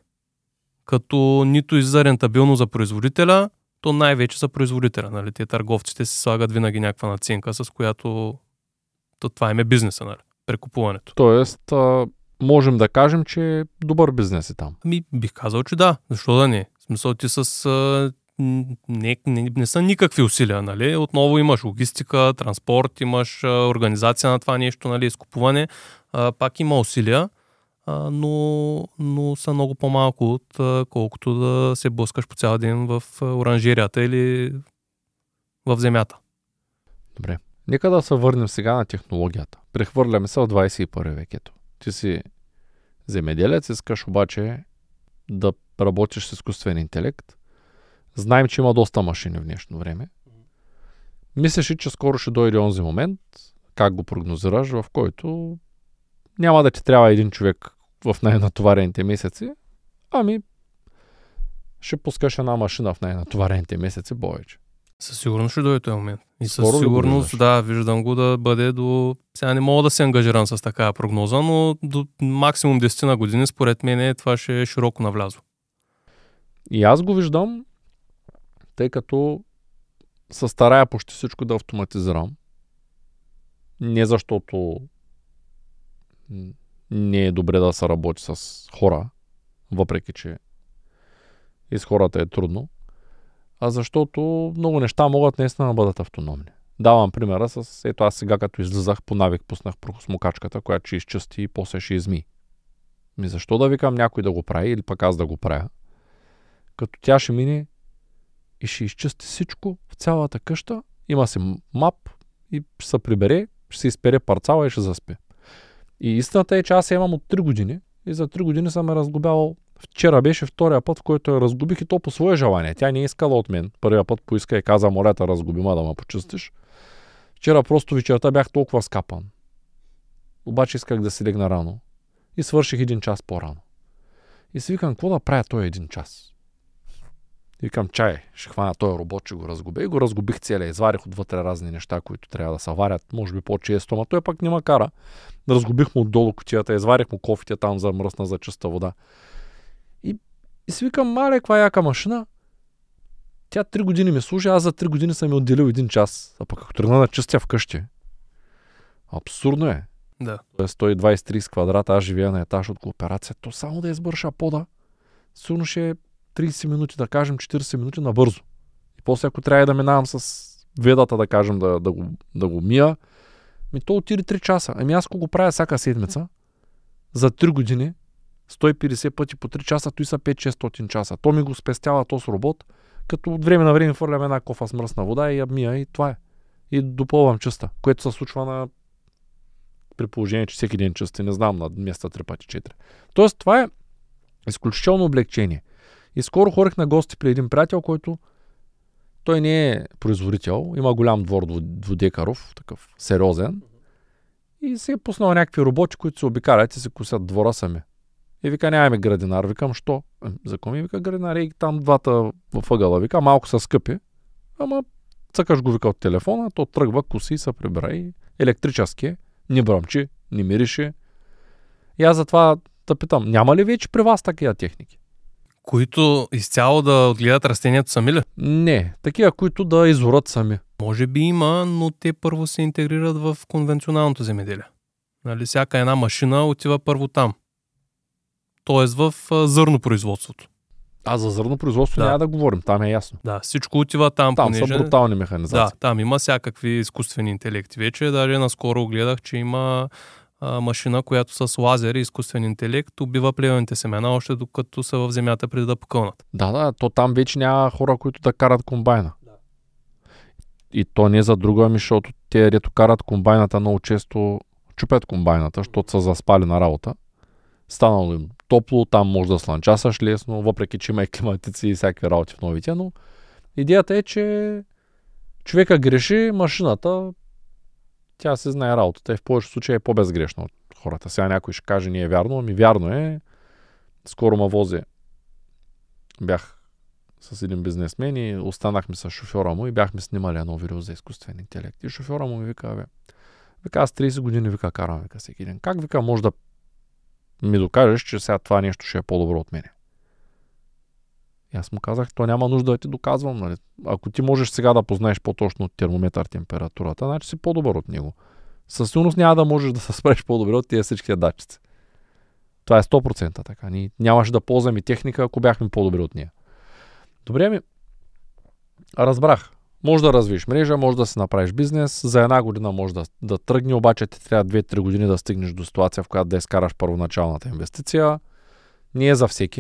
Като нито излиза рентабилно за производителя, то най-вече за производителя. Нали? Те търговците си слагат винаги някаква наценка, с която то това им е бизнеса, нали? Прекупуването. Тоест, а, можем да кажем, че е добър бизнес е там. Ами бих казал, че да. Защо да не? В смисъл ти с... А, не, не, не са никакви усилия, нали? Отново имаш логистика, транспорт, имаш а, организация на това нещо, нали? Изкупуване. А, пак има усилия, а, но, но са много по-малко от а, колкото да се блъскаш по цял ден в а, оранжерията или в земята. Добре. Нека да се върнем сега на технологията. Прехвърляме се в двадесет и първи век. Ето. Ти си земеделец, искаш обаче да работиш с изкуствен интелект. Знаем, че има доста машини в днешно време. Мислиш ли, че скоро ще дойде онзи момент, как го прогнозираш, в който няма да ти трябва един човек в най-натоварените месеци, ами ще пускаш една машина в най-натоварените месеци повече. Със сигурност ще дойде този момент. И със Скоро сигурност, да, виждам го да бъде до... Сега не мога да се ангажирам с такава прогноза, но до максимум десет на години, според мен, това ще е широко навлязло. И аз го виждам, тъй като се старая почти всичко да автоматизирам. Не защото не е добре да се работи с хора, въпреки че и с хората е трудно, а защото много неща могат наистина да бъдат автономни. Давам примера с, ето аз сега като излизах по навик, пуснах прахосмокачката, която ще изчисти и после ще изми. Ми защо да викам някой да го прави или пък аз да го правя? Като тя ще мине и ще изчисти всичко в цялата къща, има си мап и ще се прибере, ще се изпере парцала и ще заспи. И истината е, че аз имам от три години и за три години съм е разглобявал Вчера беше втория път, в който я разгубих и то по свое желание. Тя не е искала от мен. Първия път поиска и каза, моля те, разгуби ма да ме почистиш. Вчера просто вечерта бях толкова скапан. Обаче исках да си легна рано. И свърших един час по-рано. И си викам, какво да правя този един час? И викам, чай, ще хвана този робот, че го разгубя. И го разгубих целия. Изварих отвътре разни неща, които трябва да се варят. Може би по-често, но той пък не ма кара. Разгубих му отдолу кутията, изварих му кофите там за мръсна, за чиста вода. И, и си викам, мале, каква яка машина. Тя три години ми служи, аз за три години съм ми отделил един час. А пък ако тръгна да чистя вкъщи. Абсурдно е. Да. Тоест сто и двайсет до трийсет квадрата, аз живея на етаж от кооперация. То само да избърша пода. Сигурно ще е трийсет минути, да кажем четирийсет минути набързо. И после ако трябва да минавам с ведата, да кажем, да, да, го, да го мия, ми то отиде три часа. Ами аз ако го правя всяка седмица, за три години, сто и петдесет пъти по три часа, той са пет-шестстотин часа. То ми го спестява то с робот, като от време на време фърлям една кофа с мръсна вода и я мия и това е. И допълвам чиста, което се случва на при положение, че всеки ден чисти, не знам, на места три пъти четири. Тоест това е изключително облегчение. И скоро ходих на гости при един приятел, който той не е производител, има голям двор двудекаров, такъв сериозен, и се е пуснал някакви роботи, които се обикалят и се косят двора сами. И вика, нямаме градинар. Викам, що? За кого ми вика градинар? И там двата в ъгъла. Вика, малко са скъпи, ама цъкаш го, вика, от телефона, то тръгва, коси и се прибира. И електрически, не бръмчи, не мирише. И аз затова да питам, няма ли вече при вас такива техники? Които изцяло да отгледат растението сами ли? Не, такива, които да изорат сами. Може би има, но те първо се интегрират в конвенционалното земеделие. Нали, всяка една машина отива първо там. Тоест в зърнопроизводството. А за зърнопроизводство Да. няма да говорим, там е ясно. Да, всичко отива там. Там понеже... са брутални механизации. Да, там има всякакви изкуствени интелекти. Вече даже наскоро гледах, че има а, машина, която с лазер и изкуствен интелект убива плевените семена, още докато са в земята преди да покълнат. Да, да, то там вече няма хора, които да карат комбайна. Да. И то не за друго, ами защото те, дето карат комбайната, много често чупят комбайната, защото са заспали на работа. Станало им топло, там може да слънчасаш лесно, въпреки че има и климатици и всякакви работи в новите, но идеята е, че човека греши, машината, тя се знае работата и в повечето случаи е по-безгрешна от хората. Сега някой ще каже, не е вярно, ами вярно е. Скоро ма вози. Бях с един бизнесмен и останахме с шофьора му и бяхме снимали едно видео за изкуствен интелект. И шофьора му ми вика, бе, вика, аз трийсет години, вика, карам, вика, всеки ден. Как, вика, може да ми докажеш, че сега това нещо ще е по-добро от мене? И аз му казах, то няма нужда да ти доказвам, нали? Ако ти можеш сега да познаеш по-точно от термометър температурата, значи си по-добър от него. Със сигурност няма да можеш да се спреш по-добре от тия всичките датчици. Това е сто процента така. Ние нямаше да ползваме техника, ако бяхме по-добри от нея. Добре ми, разбрах. Може да развиеш мрежа, може да си направиш бизнес, за една година може да, да тръгне, обаче ти трябва две-три години да стигнеш до ситуация, в която да изкараш първоначалната инвестиция. Не е за всеки.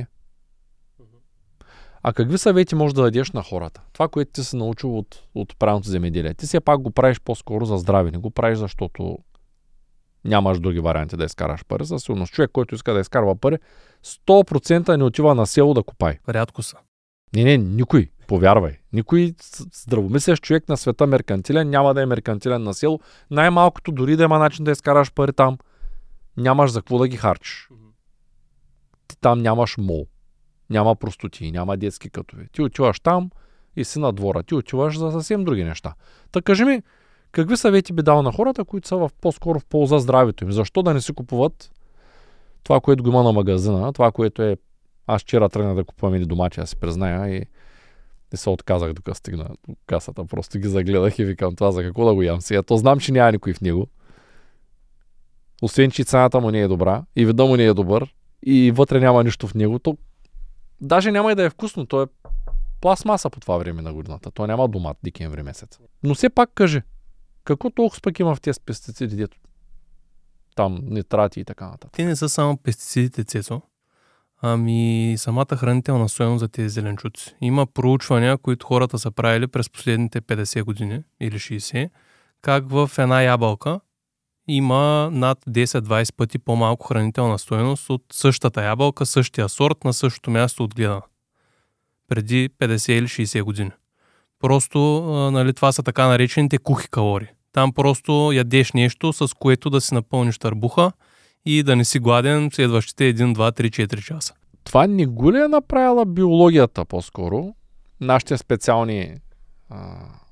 А какви съвети можеш да дадеш на хората? Това, което ти си научил от, от правилното земеделие. Ти все пак го правиш по-скоро за здраве. Не го правиш, защото нямаш други варианти да изкараш пари. Със сигурност човек, който иска да изкарва пари, сто процента не отива на село да копай. Рядко са. Не, не, никой. Повярвай. Никой здравомислещ човек на света меркантилен няма да е меркантилен на село. Най-малкото дори да има начин да изкараш пари там, нямаш за какво да ги харчиш. Ти там нямаш мол. Няма простоти, няма детски кътове. Ти отиваш там и си на двора. Ти отиваш за съвсем други неща. Та кажи ми, какви съвети би дал на хората, които са в, по-скоро в полза здравето им? Защо да не си купуват това, което го има на магазина, това, което е... Аз вчера тръгнах да купувам или домати, аз си призная, и не се отказах докато стигна до касата. Просто ги загледах и викам, това за какво да го ям сега. То знам, че няма никой в него. Освен, че цената му не е добра и вида му не е добър и вътре няма нищо в него, то даже няма и да е вкусно. То е пластмаса по това време на годината. То няма домат декември месец. Но все пак кажи, какво толкова пък има в тези пестициди, дето там нитрати и така нататък? Те не са само пестицидите, Цецо, ами самата хранителна стойност за тези зеленчуци. Има проучвания, които хората са правили през последните петдесет години или шейсет, как в една ябълка има над десет-двайсет пъти по-малко хранителна стойност от същата ябълка, същия сорт на същото място отгледана. Преди петдесет или шейсет години. Просто, а, нали, това са така наречените кухи калории. Там просто ядеш нещо, с което да си напълниш търбуха и да не си гладен следващите един, два, три, четири часа. Това не го ли е направила биологията по-скоро? Нашите специални а,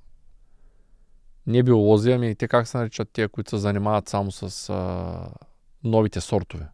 не биолози, ами те как се наричат тия, които се занимават само с а, новите сортове?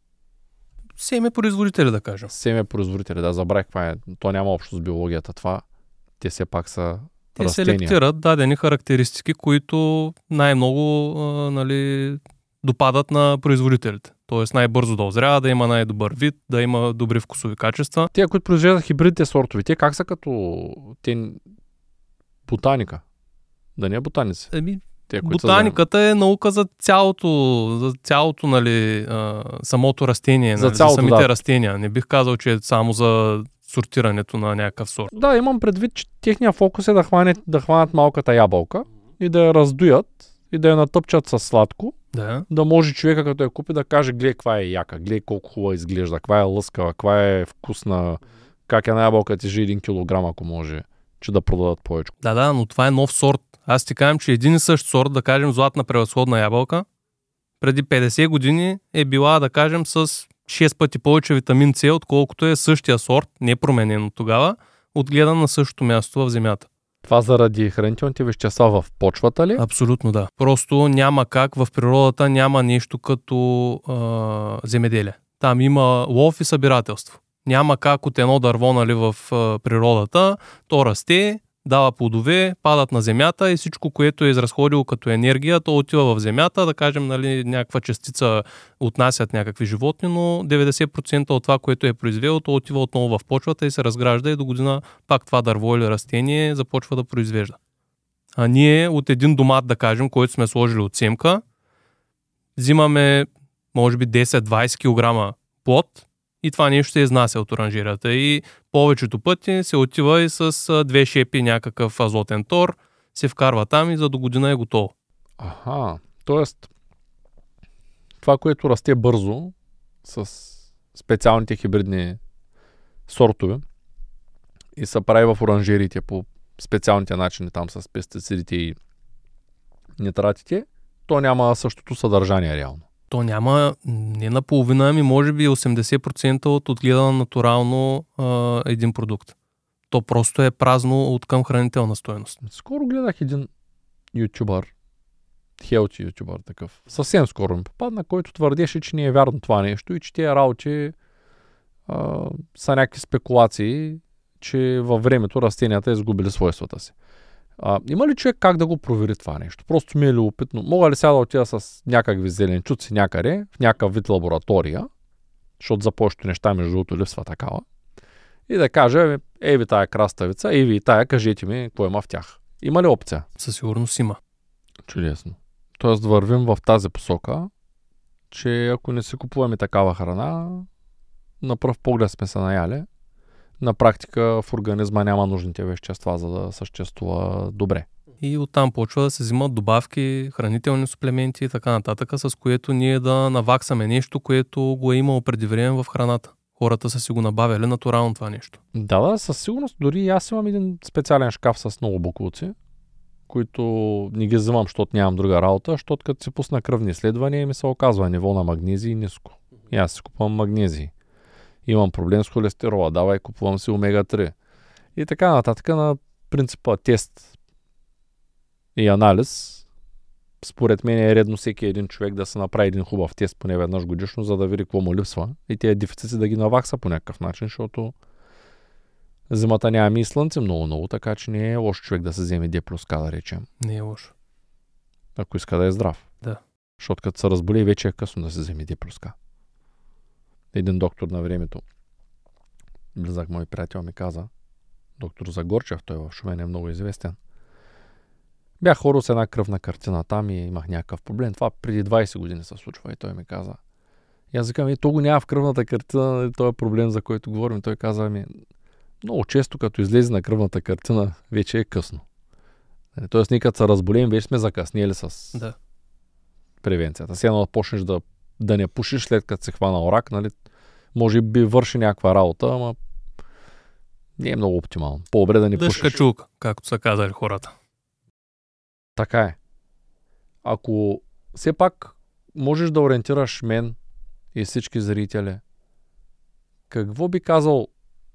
Семепроизводители, да кажем. Семепроизводители, да, забравих каква е. То няма общо с биологията това. Те все пак са Те растения. селектират дадени характеристики, които най-много а, нали, допадат на производителите. Тоест най-бързо да озрява, да има най-добър вид, да има добри вкусови качества. Те, които произвеждат хибридните сортове, те как са като те ботаника? Да не е ботаници. Еми, Те, които ботаниката е наука за цялото, за цялото, нали, а, самото растение, За нали, за, цялото, самите да. растения. Не бих казал, че е само за сортирането на някакъв сорт. Да, имам предвид, че техния фокус е да хванат, да хванат малката ябълка и да я раздуят и да я натъпчат със сладко, Да. да може човека, като я купи, да каже, гледай каква е яка, гледай колко хубава изглежда, каква е лъскава, каква е вкусна, как една ябълка тежи един килограм, ако може, че да продадат повече. Да, да, но това е нов сорт. Аз ти кажем, че един и същ сорт, да кажем златна превъзходна ябълка, преди петдесет години е била, да кажем, с шест пъти повече витамин С, отколкото е същия сорт, не променен от тогава, отгледан на същото място в земята. Това заради хранителните вещества в почвата ли? Абсолютно да. Просто няма как, в природата няма нещо като а, земеделие. Там има лов и събирателство. Няма как от едно дърво, нали, в а, природата, то расте, дава плодове, падат на земята и всичко, което е изразходило като енергия, то отива в земята, да кажем, нали, някаква частица отнасят някакви животни, но деветдесет процента от това, което е произвело, то отива отново в почвата и се разгражда и до година пак това дърво или растение започва да произвежда. А ние от един домат, да кажем, който сме сложили от семка, взимаме може би десет-двайсет килограма плод и това нещо се изнася от оранжерията. И повечето пъти се отива и с две шепи някакъв азотен тор, се вкарва там и за до година е готово. Аха, т.е. това, което расте бързо с специалните хибридни сортове и се прави в оранжериите по специалните начини там с пестицидите и нитратите, то няма същото съдържание реално. То няма не наполовина, ами може би осемдесет процента от отгледан натурално а, един продукт. То просто е празно от към хранителна стойност. Скоро гледах един ютубър, хелти ютубър такъв. Съвсем скоро ми попадна, който твърдеше, че не е вярно това нещо и че тия работи а, са някакви спекулации, че във времето растенията изгубили свойствата си. А, има ли човек как да го провери това нещо? Просто ми е любопитно. Мога ли сега да отида с някакви зеленчуци някъде, в някакъв вид лаборатория, защото за повечето неща между другото липсва такава, и да кажа, ей ви тая краставица, ей ви и тая, кажете ми какво има в тях. Има ли опция? Със сигурност има. Чудесно. Тоест вървим в тази посока, че ако не си купуваме такава храна, на пръв поглед сме се наяли, на практика в организма няма нужните вещества, за да съществува добре. И оттам почва да се взимат добавки, хранителни суплементи и така нататък, с което ние да наваксаме нещо, което го е имало преди време в храната. Хората са си го набавили натурално това нещо. Да, да, със сигурност. Дори аз имам един специален шкаф с много буклуци, които не ги взимам, защото нямам друга работа, защото като си пусна кръвни изследвания ми се оказва ниво на магнезий ниско. И аз си купувам магнезий. Имам проблем с холестерола, давай купувам си омега три. И така нататък на принципа тест и анализ. Според мен е редно всеки един човек да се направи един хубав тест поне веднъж годишно, за да види какво му липсва и тези дефицити да ги навакса по някакъв начин, защото зимата нямаме и слънце много-много, така че не е лошо човек да се вземе Д плюс К, да речем. Не е лошо. Ако иска да е здрав. Да. Защото като се разболи, вече е късно да се вземе Д плюс К. Един доктор на времето, близък мой приятел, ми каза, доктор Загорчев, той в Шумен е много известен. Бях хорил с една кръвна картина там и имах някакъв проблем. Това преди двайсет години се случва и той ми каза. И аз викам, и то го няма в кръвната картина, този проблем, за който говорим. И той каза ми, много често като излезе на кръвната картина, вече е късно. Тоест ние като се разболеем, вече сме закъснели с Да. превенцията. Сега да почнеш да, да не пушиш след като се хванал рак, нали, може би върши някаква работа, ама не е много оптимално. По-добре да не Дъжка пушиш. чулка, както са казали хората. Така е. Ако все пак можеш да ориентираш мен и всички зрители, какво би казал,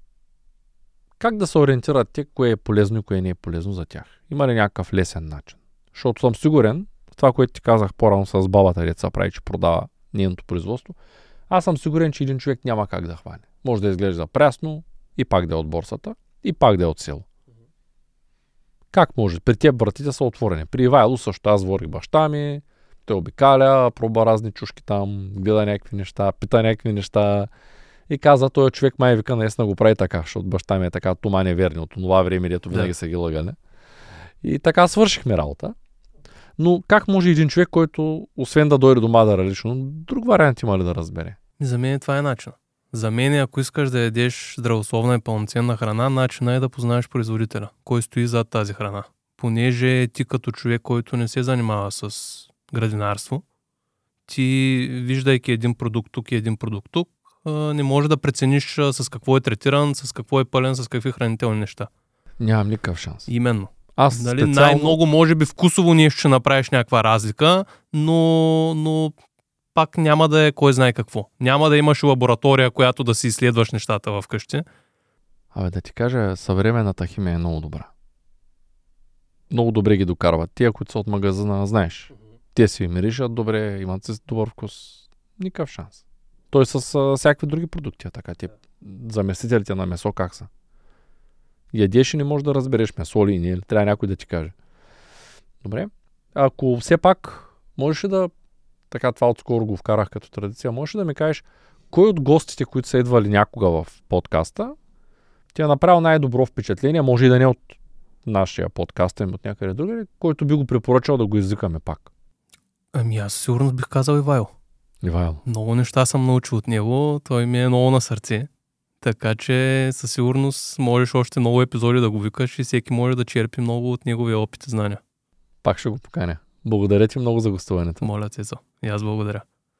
как да се ориентират те, кое е полезно и кое не е полезно за тях? Има ли някакъв лесен начин? Защото съм сигурен, това, което ти казах по-рано с бабата, деца прави, че продава нейното производство, аз съм сигурен, че един човек няма как да хване. Може да изглежда прясно и пак да е от борсата, и пак да е от село. Как може? При теб вратите са отворени. При Ивайло също аз ворих баща ми, той обикаля, проба разни чушки там, гледа някакви неща, пита някакви неща и каза, той човек май вика, наистина го прави така, защото баща ми е така, тома не верни от това време, дето винаги са ги лъгали. И така свършихме работа. Но как може един човек, който освен да дойде до Мадара лично, друг вариант има ли да разбере? За мен това е начин. За мен, ако искаш да ядеш здравословна и пълноценна храна, начинът е да познаеш производителя, кой стои зад тази храна. Понеже ти като човек, който не се занимава с градинарство, ти, виждайки един продукт тук и един продукт тук, не може да прецениш с какво е третиран, с какво е пълен, с какви хранителни неща. Нямам никакъв шанс. Именно. Аз Нали, специално... най-много може би вкусово нещо ще направиш някаква разлика, но, но пак няма да е кой знае какво. Няма да имаш лаборатория, която да си изследваш нещата в къщи. Абе да ти кажа, съвременната химия е много добра. Много добре ги докарват. Тия, които са от магазина, знаеш. Те си миришат добре, имат си добър вкус. Никакъв шанс. Той с а, всякакви други продукти. Така, те заместителите на месо как са? Ядеш и не можеш да разбереш месо ли и не. Трябва някой да ти каже. Добре. Ако все пак можеш ли да, така това отскоро го вкарах като традиция, можеш ли да ми кажеш кой от гостите, които са идвали някога в подкаста, ти е направил най-добро впечатление, може и да не от нашия подкаст, ами от някъде другаде, който би го препоръчал да го извикаме пак? Ами аз сигурно бих казал Ивайло. Ивайло. Много неща съм научил от него, той ми е много на сърце. Така че със сигурност можеш още много епизоди да го викаш и всеки може да черпи много от неговия опит и знания. Пак ще го поканя. Благодаря ти много за гостуването. Моля, Цецо. И аз благодаря.